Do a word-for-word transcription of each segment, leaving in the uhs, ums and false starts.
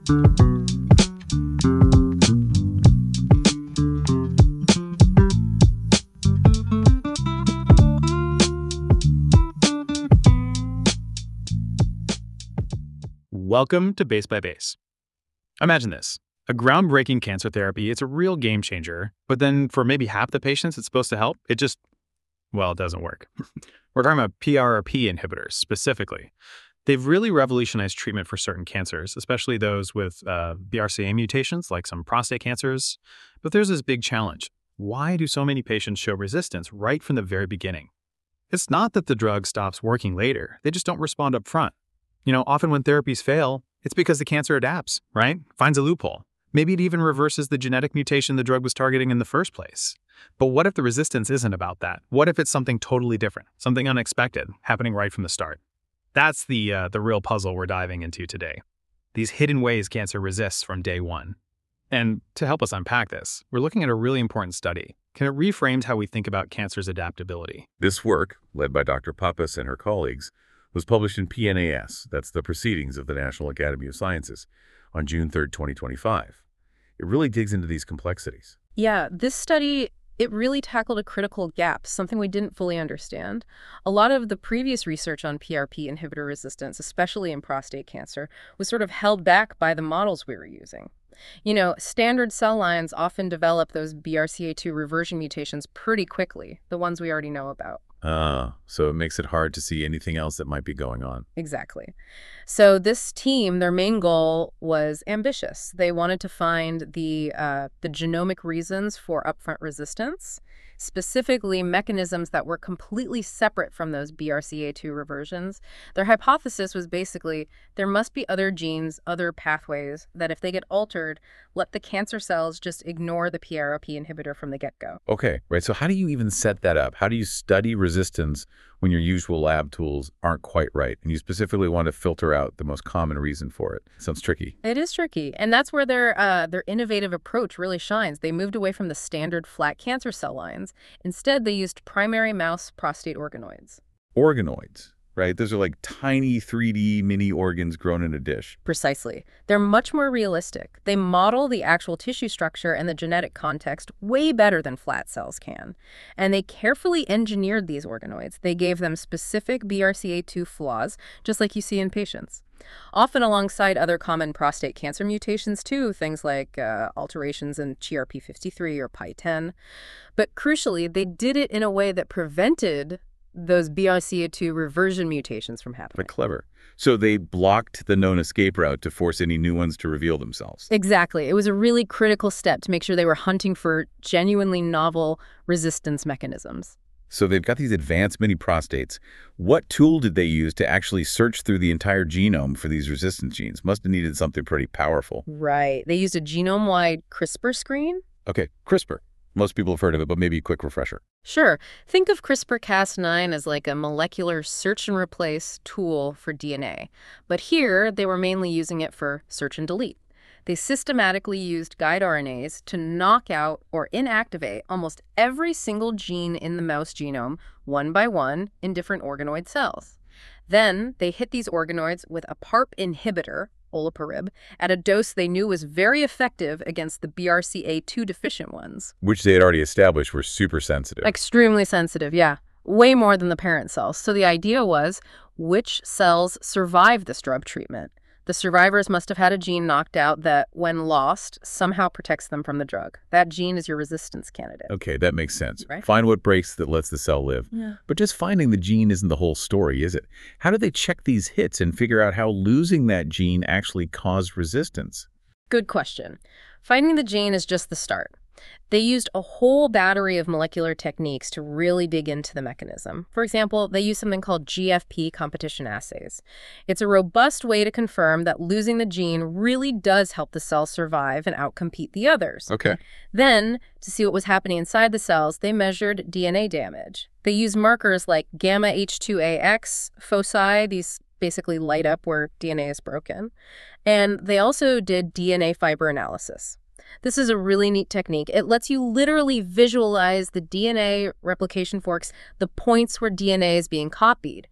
Welcome to Base by Base. Imagine this. A groundbreaking cancer therapy, it's a real game changer, but then for maybe half the patients it's supposed to help, it just, well, it doesn't work. We're talking about P R R P inhibitors specifically. They've really revolutionized treatment for certain cancers, especially those with uh, B R C A mutations like some prostate cancers. But there's this big challenge. Why do so many patients show resistance right from the very beginning? It's not that the drug stops working later. They just don't respond up front. You know, often when therapies fail, it's because the cancer adapts, right? Finds a loophole. Maybe it even reverses the genetic mutation the drug was targeting in the first place. But what if the resistance isn't about that? What if it's something totally different, something unexpected, happening right from the start? That's the, uh, the real puzzle we're diving into today. These hidden ways cancer resists from day one. And to help us unpack this, we're looking at a really important study. Can it reframe how we think about cancer's adaptability? This work, led by Doctor Pappas and her colleagues, was published in P N A S, that's the Proceedings of the National Academy of Sciences, on June third, twenty twenty-five. It really digs into these complexities. Yeah, this study, it really tackled a critical gap, something we didn't fully understand. A lot of the previous research on P R P inhibitor resistance, especially in prostate cancer, was sort of held back by the models we were using. You know, standard cell lines often develop those B R C A two reversion mutations pretty quickly, the ones we already know about. Ah, so it makes it hard to see anything else that might be going on. Exactly. So this team, their main goal was ambitious. They wanted to find the uh, the genomic reasons for upfront resistance, specifically mechanisms that were completely separate from those B R C A two reversions. Their hypothesis was basically there must be other genes, other pathways that if they get altered, let the cancer cells just ignore the P R R P inhibitor from the get-go. Okay, right. So how do you even set that up? How do you study resistance when your usual lab tools aren't quite right? And you specifically want to filter out the most common reason for it. Sounds tricky. It is tricky. And that's where their uh, their innovative approach really shines. They moved away from the standard flat cancer cell lines. Instead, they used primary mouse prostate organoids. Organoids, right? Those are like tiny three D mini organs grown in a dish. Precisely. They're much more realistic. They model the actual tissue structure and the genetic context way better than flat cells can. And they carefully engineered these organoids. They gave them specific B R C A two flaws, just like you see in patients. Often alongside other common prostate cancer mutations too, things like uh, alterations in G R P fifty-three or P I ten. But crucially, they did it in a way that prevented those B R C A two reversion mutations from happening. But clever. So they blocked the known escape route to force any new ones to reveal themselves. Exactly. It was a really critical step to make sure they were hunting for genuinely novel resistance mechanisms. So they've got these advanced mini prostates. What tool did they use to actually search through the entire genome for these resistance genes? Must have needed something pretty powerful. Right. They used a genome-wide CRISPR screen. Okay, CRISPR. Most people have heard of it, but maybe a quick refresher. Sure. Think of CRISPR Cas nine as like a molecular search and replace tool for D N A. But here, they were mainly using it for search and delete. They systematically used guide R N As to knock out or inactivate almost every single gene in the mouse genome, one by one, in different organoid cells. Then, they hit these organoids with a PARP inhibitor, olaparib, at a dose they knew was very effective against the B R C A two deficient ones. Which they had already established were super sensitive. Extremely sensitive, yeah. Way more than the parent cells. So the idea was, which cells survive this drug treatment? The survivors must have had a gene knocked out that, when lost, somehow protects them from the drug. That gene is your resistance candidate. Okay, that makes sense. Right? Find what breaks that lets the cell live. Yeah. But just finding the gene isn't the whole story, is it? How do they check these hits and figure out how losing that gene actually caused resistance? Good question. Finding the gene is just the start. They used a whole battery of molecular techniques to really dig into the mechanism. For example, they used something called G F P competition assays. It's a robust way to confirm that losing the gene really does help the cell survive and outcompete the others. Okay. Then, to see what was happening inside the cells, they measured D N A damage. They used markers like gamma H two A X, foci, these basically light up where D N A is broken. And they also did D N A fiber analysis. This is a really neat technique. It lets you literally visualize the D N A replication forks, the points where D N A is being copied.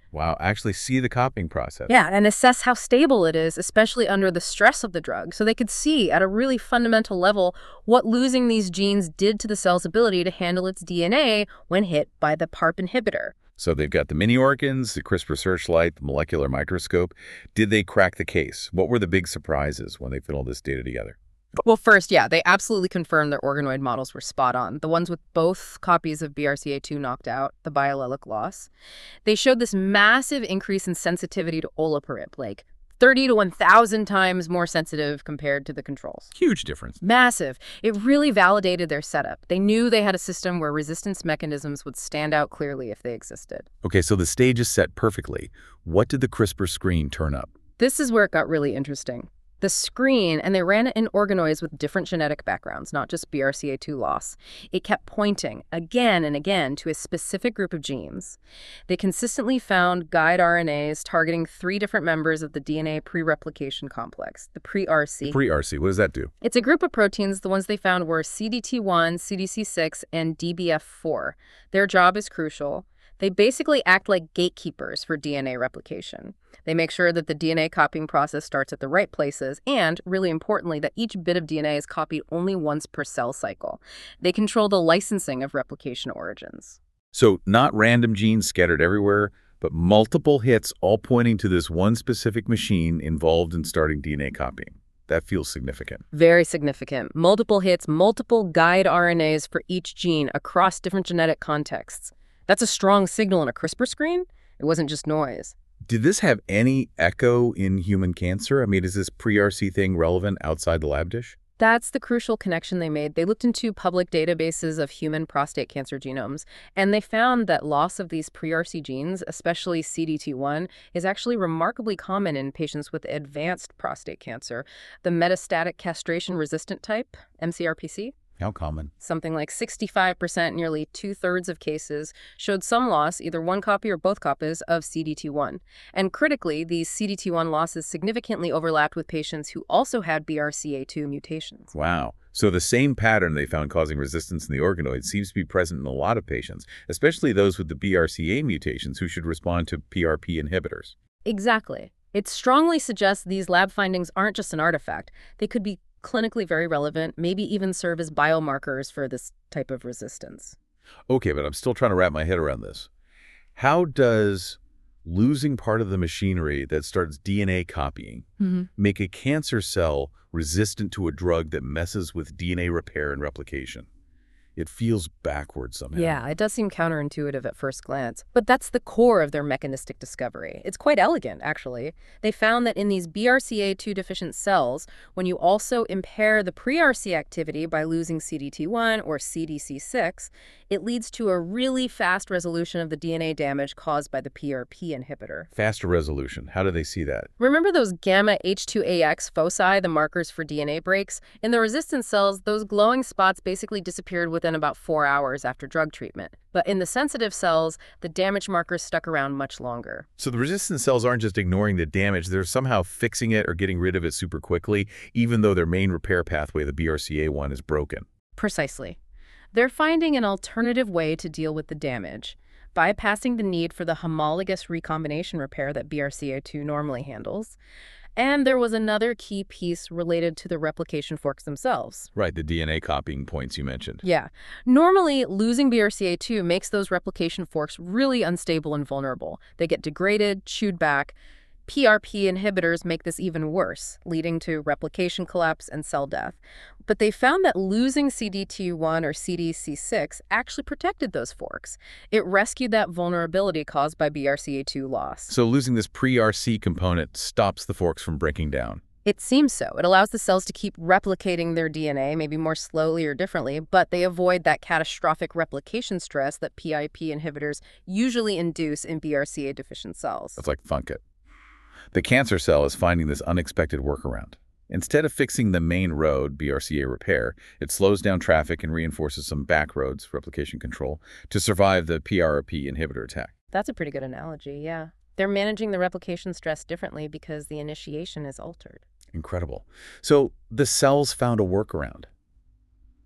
Wow, actually see the copying process. Yeah, and assess how stable it is, especially under the stress of the drug. So they could see at a really fundamental level what losing these genes did to the cell's ability to handle its D N A when hit by the PARP inhibitor. So they've got the mini organs, the CRISPR Searchlight, the molecular microscope. Did they crack the case? What were the big surprises when they put all this data together? Well, first, yeah, they absolutely confirmed their organoid models were spot on. The ones with both copies of B R C A two knocked out, the biallelic loss. They showed this massive increase in sensitivity to olaparib, like thirty to one thousand times more sensitive compared to the controls. Huge difference. Massive. It really validated their setup. They knew they had a system where resistance mechanisms would stand out clearly if they existed. Okay, so the stage is set perfectly. What did the CRISPR screen turn up? This is where it got really interesting. The screen, and they ran it in organoids with different genetic backgrounds, not just B R C A two loss. It kept pointing again and again to a specific group of genes. They consistently found guide R N As targeting three different members of the D N A pre-replication complex, the pre-R C. Pre-R C, what does that do? It's a group of proteins. The ones they found were C D T one, C D C six, and D B F four. Their job is crucial. They basically act like gatekeepers for D N A replication. They make sure that the D N A copying process starts at the right places and, really importantly, that each bit of D N A is copied only once per cell cycle. They control the licensing of replication origins. So not random genes scattered everywhere, but multiple hits all pointing to this one specific machine involved in starting D N A copying. That feels significant. Very significant. Multiple hits, multiple guide R N As for each gene across different genetic contexts. That's a strong signal in a CRISPR screen. It wasn't just noise. Did this have any echo in human cancer? I mean, is this pre-R C thing relevant outside the lab dish? That's the crucial connection they made. They looked into public databases of human prostate cancer genomes, and they found that loss of these pre-R C genes, especially C D T one, is actually remarkably common in patients with advanced prostate cancer, the metastatic castration-resistant type, M C R P C. How common? Something like sixty-five percent, nearly two-thirds of cases, showed some loss, either one copy or both copies, of C D T one. And critically, these C D T one losses significantly overlapped with patients who also had B R C A two mutations. Wow. So the same pattern they found causing resistance in the organoids seems to be present in a lot of patients, especially those with the B R C A mutations who should respond to P R P inhibitors. Exactly. It strongly suggests these lab findings aren't just an artifact. They could be clinically very relevant, maybe even serve as biomarkers for this type of resistance. Okay, but I'm still trying to wrap my head around this. How does losing part of the machinery that starts D N A copying Mm-hmm. make a cancer cell resistant to a drug that messes with D N A repair and replication? It feels backwards somehow. Yeah, it does seem counterintuitive at first glance, but that's the core of their mechanistic discovery. It's quite elegant, actually. They found that in these B R C A two deficient cells, when you also impair the pre-R C activity by losing C D T one or C D C six, it leads to a really fast resolution of the D N A damage caused by the P R P inhibitor. Faster resolution. How do they see that? Remember those gamma H two A X foci, the markers for D N A breaks? In the resistant cells, those glowing spots basically disappeared within about four hours after drug treatment. But in the sensitive cells, the damage markers stuck around much longer. So the resistant cells aren't just ignoring the damage, they're somehow fixing it or getting rid of it super quickly, even though their main repair pathway, the B R C A one, is broken. Precisely. They're finding an alternative way to deal with the damage, bypassing the need for the homologous recombination repair that B R C A two normally handles. And there was another key piece related to the replication forks themselves. Right, the D N A copying points you mentioned. Yeah. Normally, losing B R C A two makes those replication forks really unstable and vulnerable. They get degraded, chewed back. P R P inhibitors make this even worse, leading to replication collapse and cell death. But they found that losing C D T one or C D C six actually protected those forks. It rescued that vulnerability caused by B R C A two loss. So losing this pre-R C component stops the forks from breaking down. It seems so. It allows the cells to keep replicating their D N A, maybe more slowly or differently, but they avoid that catastrophic replication stress that P I P inhibitors usually induce in B R C A-deficient cells. That's like Funkit. The cancer cell is finding this unexpected workaround. Instead of fixing the main road, B R C A repair, it slows down traffic and reinforces some back roads, replication control, to survive the P R P inhibitor attack. That's a pretty good analogy, yeah. They're managing the replication stress differently because the initiation is altered. Incredible. So the cells found a workaround.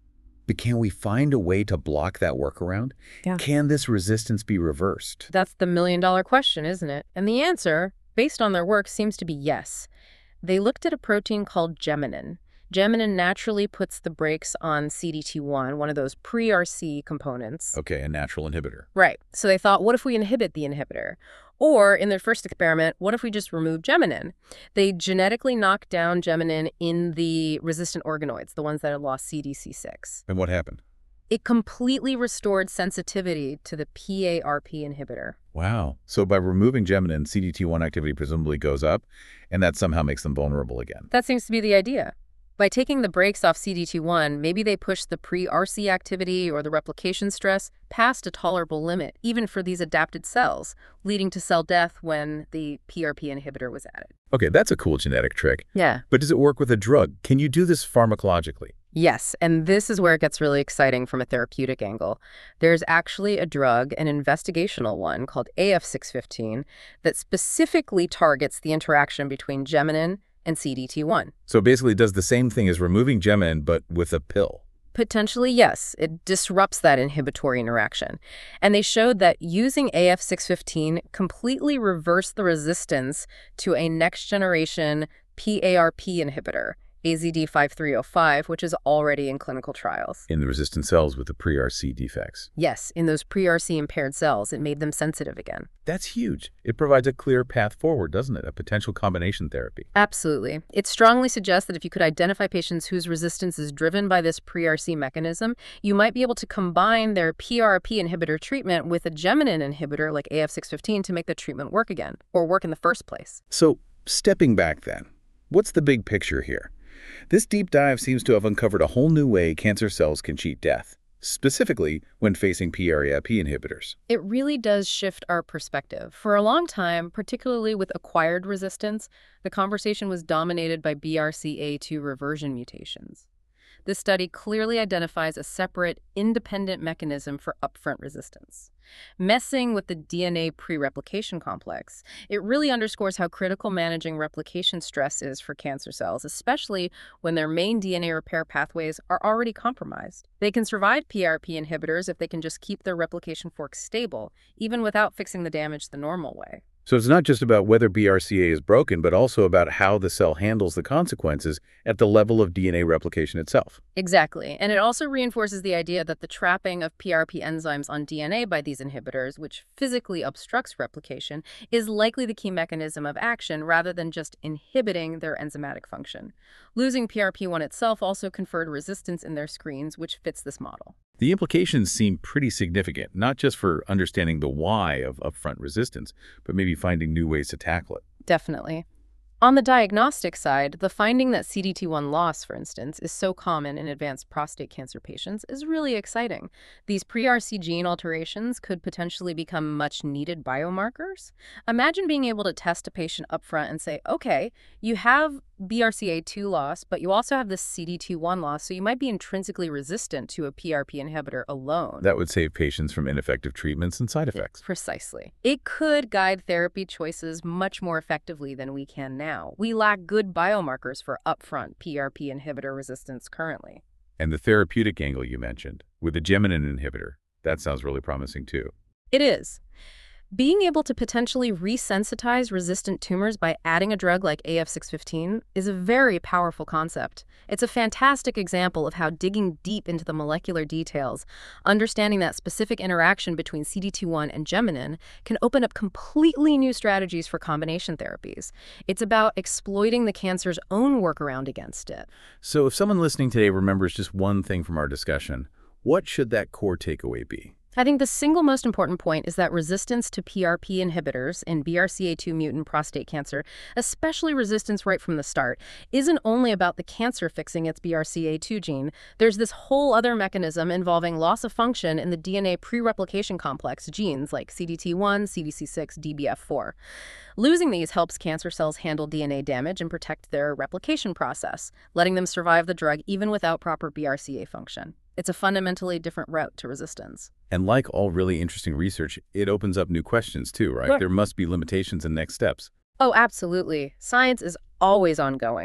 But can we find a way to block that workaround? Yeah. Can this resistance be reversed? That's the million-dollar question, isn't it? And the answer, based on their work, seems to be yes. They looked at a protein called geminin. Geminin naturally puts the brakes on C D T one, one of those pre-R C components. Okay, a natural inhibitor. Right. So they thought, what if we inhibit the inhibitor? Or, in their first experiment, what if we just remove geminin? They genetically knocked down geminin in the resistant organoids, the ones that had lost C D C six. And what happened? It completely restored sensitivity to the P A R P inhibitor. Wow. So by removing geminin, C D T one activity presumably goes up, and that somehow makes them vulnerable again. That seems to be the idea. By taking the brakes off C D T one, maybe they push the pre-R C activity or the replication stress past a tolerable limit, even for these adapted cells, leading to cell death when the P R P inhibitor was added. Okay, that's a cool genetic trick. Yeah. But does it work with a drug? Can you do this pharmacologically? Yes, and this is where it gets really exciting from a therapeutic angle. There's actually a drug, an investigational one, called A F six fifteen, that specifically targets the interaction between geminin and C D T one. So basically it does the same thing as removing geminin, but with a pill. Potentially, yes. It disrupts that inhibitory interaction. And they showed that using A F six fifteen completely reversed the resistance to a next-generation P A R P inhibitor, A Z D five three oh five, which is already in clinical trials. In the resistant cells with the pre-R C defects. Yes, in those pre-R C impaired cells, it made them sensitive again. That's huge. It provides a clear path forward, doesn't it? A potential combination therapy. Absolutely. It strongly suggests that if you could identify patients whose resistance is driven by this pre-R C mechanism, you might be able to combine their P R P inhibitor treatment with a geminin inhibitor like A F six fifteen to make the treatment work again, or work in the first place. So, stepping back then, what's the big picture here? This deep dive seems to have uncovered a whole new way cancer cells can cheat death, specifically when facing P R A P inhibitors. It really does shift our perspective. For a long time, particularly with acquired resistance, the conversation was dominated by B R C A two reversion mutations. This study clearly identifies a separate, independent mechanism for upfront resistance. Messing with the D N A pre-replication complex, it really underscores how critical managing replication stress is for cancer cells, especially when their main D N A repair pathways are already compromised. They can survive P R P inhibitors if they can just keep their replication fork stable, even without fixing the damage the normal way. So it's not just about whether B R C A is broken, but also about how the cell handles the consequences at the level of D N A replication itself. Exactly. And it also reinforces the idea that the trapping of P R P enzymes on D N A by these inhibitors, which physically obstructs replication, is likely the key mechanism of action rather than just inhibiting their enzymatic function. Losing P R P one itself also conferred resistance in their screens, which fits this model. The implications seem pretty significant, not just for understanding the why of upfront resistance, but maybe finding new ways to tackle it. Definitely. On the diagnostic side, the finding that C D T one loss, for instance, is so common in advanced prostate cancer patients is really exciting. These pre-R C gene alterations could potentially become much-needed biomarkers. Imagine being able to test a patient upfront and say, okay, you have B R C A two loss, but you also have this C D T one loss, so you might be intrinsically resistant to a P R P inhibitor alone. That would save patients from ineffective treatments and side effects. Precisely. It could guide therapy choices much more effectively than we can now. We lack good biomarkers for upfront P R P inhibitor resistance currently. And the therapeutic angle you mentioned, with the geminin inhibitor, that sounds really promising too. It is. Being able to potentially resensitize resistant tumors by adding a drug like A F six fifteen is a very powerful concept. It's a fantastic example of how digging deep into the molecular details, understanding that specific interaction between C D T one and geminin, can open up completely new strategies for combination therapies. It's about exploiting the cancer's own workaround against it. So if someone listening today remembers just one thing from our discussion, what should that core takeaway be? I think the single most important point is that resistance to P R P inhibitors in B R C A two mutant prostate cancer, especially resistance right from the start, isn't only about the cancer fixing its B R C A two gene. There's this whole other mechanism involving loss of function in the D N A pre-replication complex genes like C D T one, C D C six, D B F four. Losing these helps cancer cells handle D N A damage and protect their replication process, letting them survive the drug even without proper B R C A function. It's a fundamentally different route to resistance. And like all really interesting research, it opens up new questions too, right? Sure. There must be limitations and next steps. Oh, absolutely. Science is always ongoing.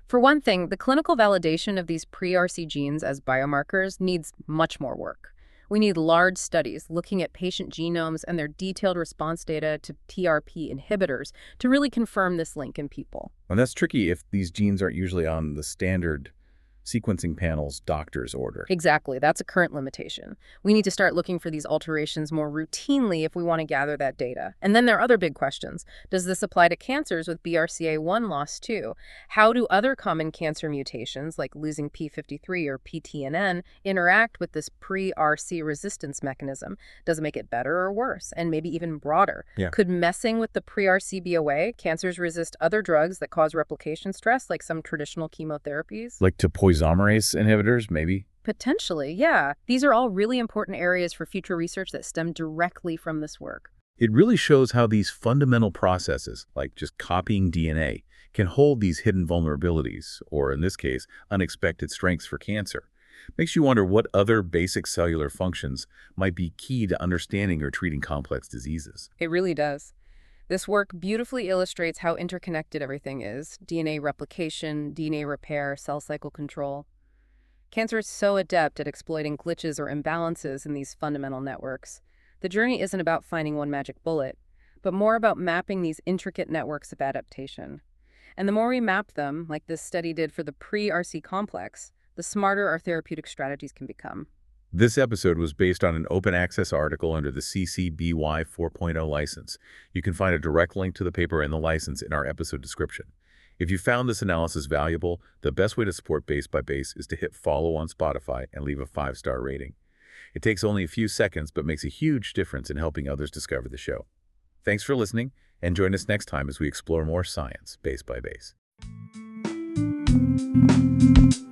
For one thing, the clinical validation of these pre-R C genes as biomarkers needs much more work. We need large studies looking at patient genomes and their detailed response data to T R P inhibitors to really confirm this link in people. And that's tricky if these genes aren't usually on the standard sequencing panels doctors order. Exactly. That's a current limitation. We need to start looking for these alterations more routinely if we want to gather that data. And then there are other big questions. Does this apply to cancers with B R C A one loss too? How do other common cancer mutations, like losing P fifty-three or P T N N, interact with this pre-R C resistance mechanism? Does it make it better or worse? And maybe even broader? Yeah. Could messing with the pre-R C be a way cancers resist other drugs that cause replication stress, like some traditional chemotherapies? Like topoisomerase inhibitors, maybe? Potentially, yeah. These are all really important areas for future research that stem directly from this work. It really shows how these fundamental processes, like just copying D N A, can hold these hidden vulnerabilities, or in this case, unexpected strengths for cancer. Makes you wonder what other basic cellular functions might be key to understanding or treating complex diseases. It really does. This work beautifully illustrates how interconnected everything is: D N A replication, D N A repair, cell cycle control. Cancer is so adept at exploiting glitches or imbalances in these fundamental networks. The journey isn't about finding one magic bullet, but more about mapping these intricate networks of adaptation. And the more we map them, like this study did for the pre-R C complex, the smarter our therapeutic strategies can become. This episode was based on an open access article under the C C B Y four point oh license. You can find a direct link to the paper and the license in our episode description. If you found this analysis valuable, the best way to support Base by Base is to hit follow on Spotify and leave a five-star rating. It takes only a few seconds, but makes a huge difference in helping others discover the show. Thanks for listening, and join us next time as we explore more science, Base by Base.